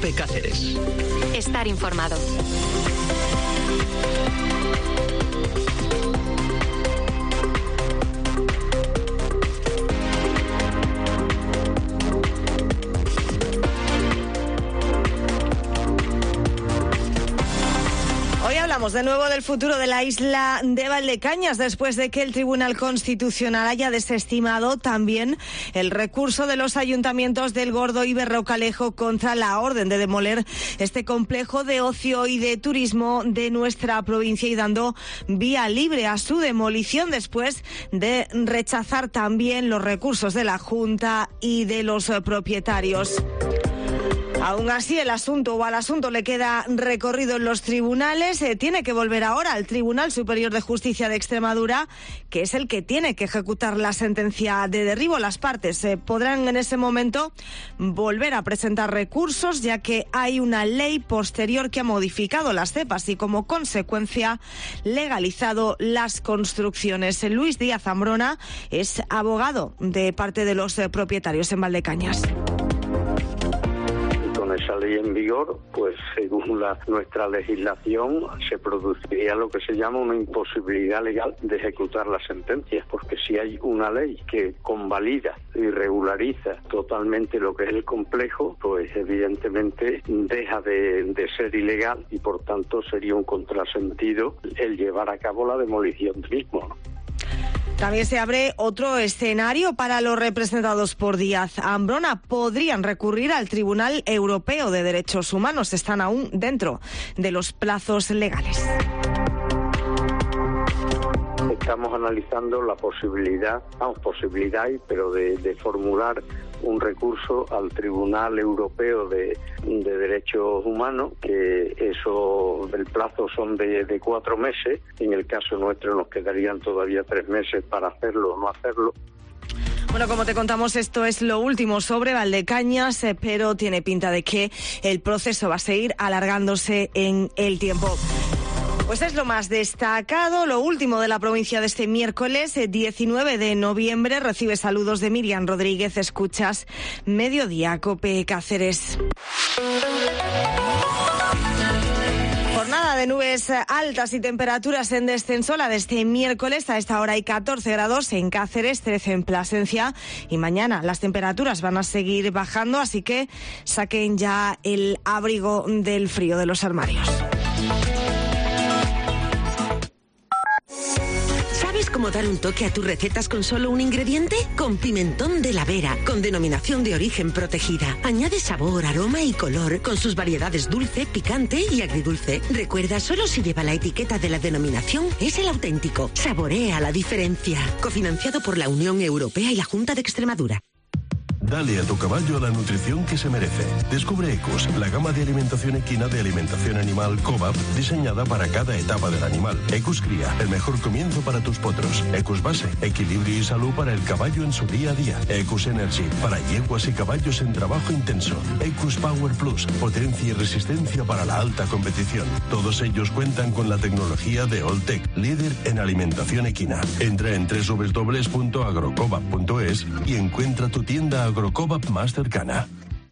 COPE Cáceres. Estar informado. Hablamos de nuevo del futuro de la isla de Valdecañas después de que el Tribunal Constitucional haya desestimado también el recurso de los ayuntamientos del Gordo y Berrocalejo contra la orden de demoler este complejo de ocio y de turismo de nuestra provincia y dando vía libre a su demolición después de rechazar también los recursos de la Junta y de los propietarios. Aún así, al asunto le queda recorrido en los tribunales. Tiene que volver ahora al Tribunal Superior de Justicia de Extremadura, que es el que tiene que ejecutar la sentencia de derribo. Las partes podrán en ese momento volver a presentar recursos, ya que hay una ley posterior que ha modificado las cepas y, como consecuencia, legalizado las construcciones. Luis Díaz Ambrona es abogado de parte de los propietarios en Valdecañas. Esa ley en vigor, pues según nuestra legislación se produciría lo que se llama una imposibilidad legal de ejecutar la sentencia, porque si hay una ley que convalida y regulariza totalmente lo que es el complejo, pues evidentemente deja de ser ilegal y por tanto sería un contrasentido el llevar a cabo la demolición del mismo, ¿no? También se abre otro escenario para los representados por Díaz Ambrona. Podrían recurrir al Tribunal Europeo de Derechos Humanos. Están aún dentro de los plazos legales. Estamos analizando la posibilidad pero de formular un recurso al Tribunal Europeo de Derechos Humanos, que eso, el plazo son de 4 meses. En el caso nuestro nos quedarían todavía 3 meses para hacerlo o no hacerlo. Bueno, como te contamos, esto es lo último sobre Valdecañas, pero tiene pinta de que el proceso va a seguir alargándose en el tiempo. Pues es lo más destacado, lo último de la provincia de este miércoles, 19 de noviembre. Recibe saludos de Miriam Rodríguez. Escuchas Mediodía COPE Cáceres. Jornada de nubes altas y temperaturas en descenso la de este miércoles. A esta hora hay 14 grados en Cáceres, 13 en Plasencia y mañana las temperaturas van a seguir bajando, así que saquen ya el abrigo del frío de los armarios. ¿Sabes cómo dar un toque a tus recetas con solo un ingrediente? Con pimentón de la Vera, con denominación de origen protegida. Añade sabor, aroma y color, con sus variedades dulce, picante y agridulce. Recuerda, solo si lleva la etiqueta de la denominación es el auténtico. Saborea la diferencia. Cofinanciado por la Unión Europea y la Junta de Extremadura. Dale a tu caballo la nutrición que se merece. Descubre Ecus, la gama de alimentación equina de alimentación animal COVAP, diseñada para cada etapa del animal. Ecus Cría, el mejor comienzo para tus potros. Ecus Base, equilibrio y salud para el caballo en su día a día. Ecus Energy, para yeguas y caballos en trabajo intenso. Ecus Power Plus, potencia y resistencia para la alta competición. Todos ellos cuentan con la tecnología de Alltech, líder en alimentación equina. Entra en www.agrocovap.es y encuentra tu tienda AgroCovap más cercana.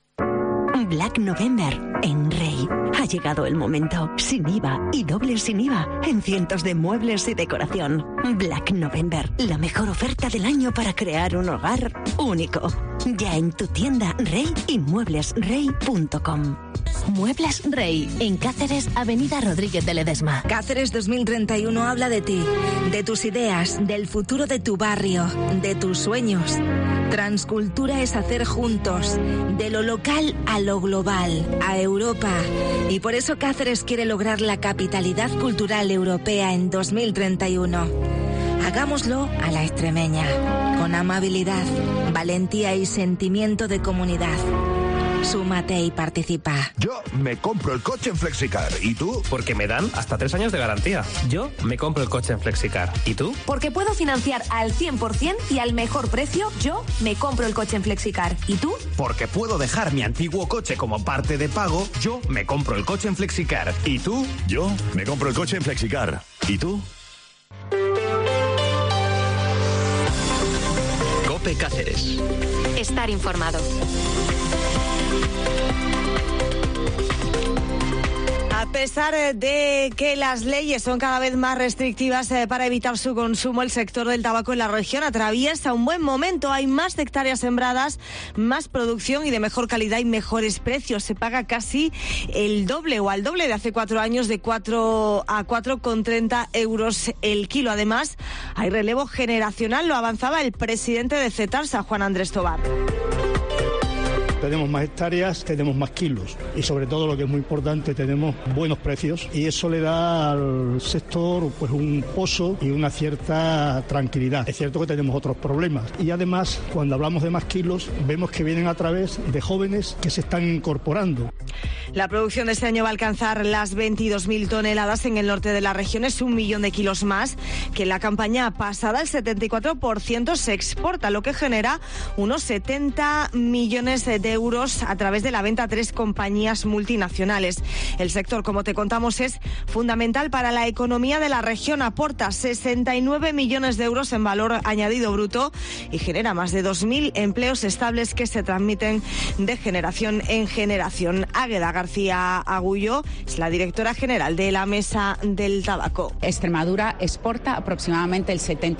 Black November en Rey. Ha llegado el momento. Sin IVA y doble sin IVA en cientos de muebles y decoración. Black November, la mejor oferta del año para crear un hogar único. Ya en tu tienda Rey y mueblesrey.com. Muebles Rey, en Cáceres, Avenida Rodríguez de Ledesma. Cáceres 2031 habla de ti, de tus ideas, del futuro de tu barrio, de tus sueños. Transcultura es hacer juntos, de lo local a lo global, a Europa. Y por eso Cáceres quiere lograr la capitalidad cultural europea en 2031. Hagámoslo a la extremeña, con amabilidad, valentía y sentimiento de comunidad. Súmate y participa. Yo me compro el coche en Flexicar. ¿Y tú? Porque me dan hasta 3 años de garantía. Yo me compro el coche en Flexicar. ¿Y tú? Porque puedo financiar al 100% y al mejor precio. Yo me compro el coche en Flexicar. ¿Y tú? Porque puedo dejar mi antiguo coche como parte de pago. Yo me compro el coche en Flexicar. ¿Y tú? Yo me compro el coche en Flexicar. ¿Y tú? COPE Cáceres. Estar informado. A pesar de que las leyes son cada vez más restrictivas para evitar su consumo, el sector del tabaco en la región atraviesa un buen momento. Hay más hectáreas sembradas, más producción y de mejor calidad y mejores precios. Se paga casi el doble o al doble de hace 4 años, de 4 a 4,30 euros el kilo. Además, hay relevo generacional, lo avanzaba el presidente de Cetarsa, Juan Andrés Tobar. Tenemos más hectáreas, tenemos más kilos y sobre todo, lo que es muy importante, tenemos buenos precios y eso le da al sector pues un pozo y una cierta tranquilidad. Es cierto que tenemos otros problemas y además, cuando hablamos de más kilos, vemos que vienen a través de jóvenes que se están incorporando. La producción de este año va a alcanzar las 22.000 toneladas en el norte de la región. Es 1 millón de kilos más que en la campaña pasada. El 74% se exporta, lo que genera unos 70 millones de euros a través de la venta a 3 compañías multinacionales. El sector, como te contamos, es fundamental para la economía de la región. Aporta 69 millones de euros en valor añadido bruto y genera más de 2.000 empleos estables que se transmiten de generación en generación. Águeda García Agullo es la directora general de la Mesa del Tabaco. Extremadura exporta aproximadamente el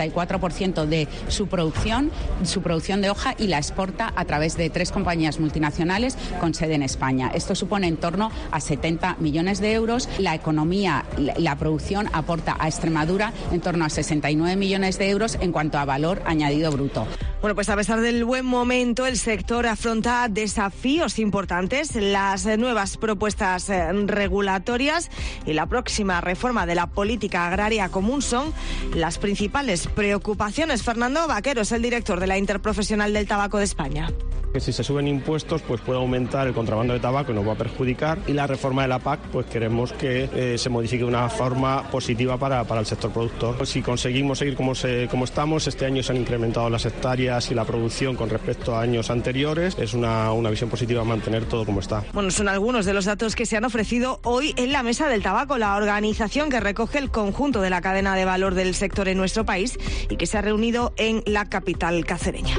74% de su producción de hoja, y la exporta a través de 3 compañías multinacionales con sede en España. Esto supone en torno a 70 millones de euros. La economía, la producción aporta a Extremadura en torno a 69 millones de euros en cuanto a valor añadido bruto. Bueno, pues a pesar del buen momento, el sector afronta desafíos importantes. Las nuevas propuestas regulatorias y la próxima reforma de la política agraria común son las principales preocupaciones. Fernando Vaquero es el director de la Interprofesional del Tabaco de España. Que si se suben impuestos, pues puede aumentar el contrabando de tabaco y nos va a perjudicar. Y la reforma de la PAC, pues queremos que se modifique de una forma positiva para el sector productor. Si conseguimos seguir como estamos, este año se han incrementado las hectáreas y la producción con respecto a años anteriores. Es una visión positiva mantener todo como está. Bueno, son algunos de los datos que se han ofrecido hoy en la Mesa del Tabaco, la organización que recoge el conjunto de la cadena de valor del sector en nuestro país y que se ha reunido en la capital cacereña.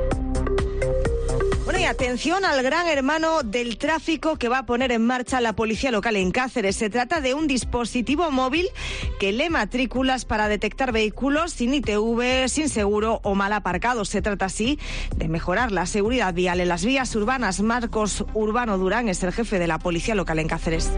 Bueno, y atención al gran hermano del tráfico que va a poner en marcha la policía local en Cáceres. Se trata de un dispositivo móvil que lee matrículas para detectar vehículos sin ITV, sin seguro o mal aparcados. Se trata así de mejorar la seguridad vial en las vías urbanas. Marcos Urbano Durán es el jefe de la policía local en Cáceres.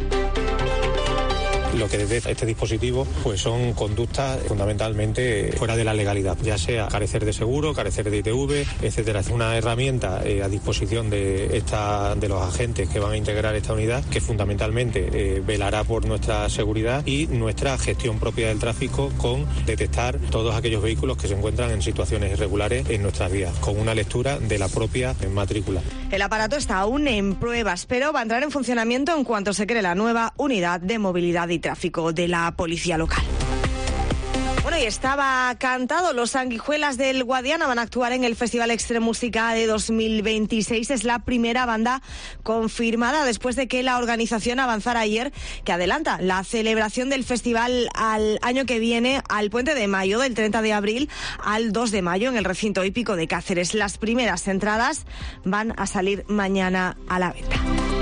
Lo que detecta este dispositivo pues son conductas fundamentalmente fuera de la legalidad, ya sea carecer de seguro, carecer de ITV, etcétera. Es una herramienta a disposición de los agentes que van a integrar esta unidad, que fundamentalmente velará por nuestra seguridad y nuestra gestión propia del tráfico, con detectar todos aquellos vehículos que se encuentran en situaciones irregulares en nuestras vías, con una lectura de la propia matrícula. El aparato está aún en pruebas, pero va a entrar en funcionamiento en cuanto se cree la nueva unidad de movilidad y tráfico de la policía local. Bueno, y estaba cantado. Los Sanguijuelas del Guadiana van a actuar en el Festival Extremúsica de 2026. Es la primera banda confirmada después de que la organización avanzara ayer que adelanta la celebración del festival al año que viene, al Puente de Mayo, del 30 de abril al 2 de mayo en el recinto hípico de Cáceres. Las primeras entradas van a salir mañana a la venta.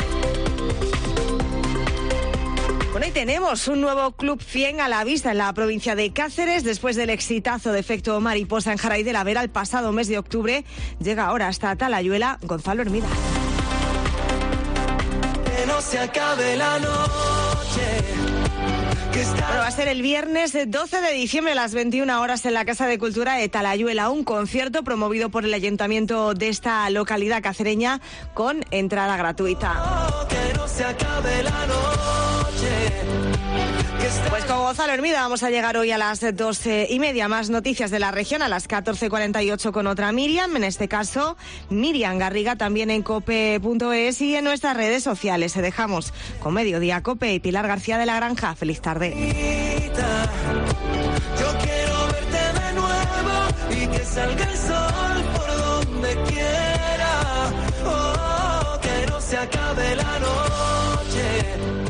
Bueno, y tenemos un nuevo Club 100 a la vista en la provincia de Cáceres. Después del exitazo de Efecto Mariposa en Jaraí de la Vera el pasado mes de octubre, llega ahora hasta Talayuela Gonzalo Hermida. Que no se acabe la noche. Bueno, va a ser el viernes 12 de diciembre a las 21 horas en la Casa de Cultura de Talayuela, un concierto promovido por el ayuntamiento de esta localidad cacereña con entrada gratuita. Que no se acabe la noche. Pues con Gonzalo Hermida vamos a llegar hoy a las 12:30. Más noticias de la región a las 14:48 con otra Miriam, en este caso Miriam Garriga, también en cope.es y en nuestras redes sociales. Te dejamos con Mediodía Cope y Pilar García de la Granja. Feliz tarde. Yo quiero verte de nuevo y que salga el sol por donde quiera. Oh, que no se acabe la noche.